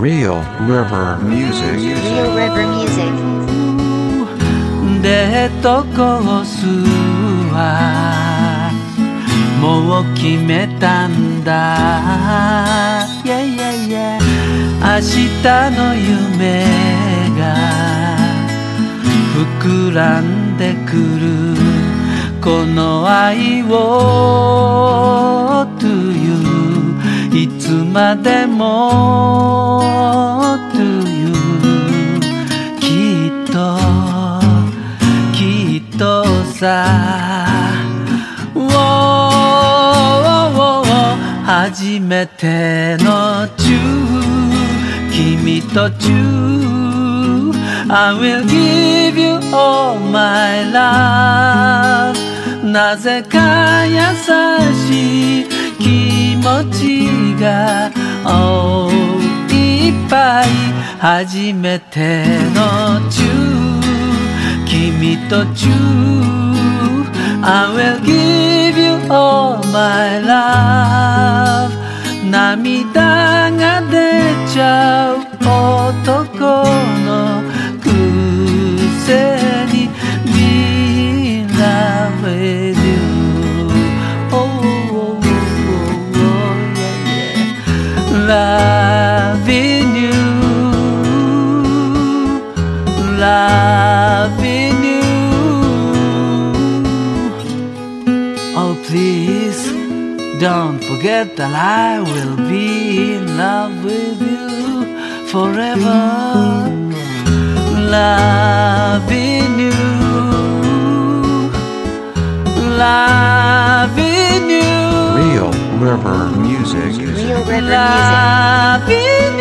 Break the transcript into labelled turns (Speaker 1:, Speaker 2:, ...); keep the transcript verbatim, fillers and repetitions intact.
Speaker 1: Real River Music.
Speaker 2: Real River Music.
Speaker 3: デートコースはもう決めたんだ、yeah, yeah, yeah. 明日の夢が膨らんでくる、この愛を to you いつまでも to you きっときっとさ、初めてのチュー、君とチュー I will give you all my love。 なぜか優しい気持ちが、oh、いっぱい初めてのチュー、君とチュー I will give you all my love。 涙が出ちゃう男のくせに Be in love with you。 Oh, oh, oh, oh, yeah, yeah. Loving you, loving you. Oh, please don't forget that I will be in love with you forever. Loving you, loving you.
Speaker 1: Real River Music.
Speaker 2: Real River Music.
Speaker 3: Loving you.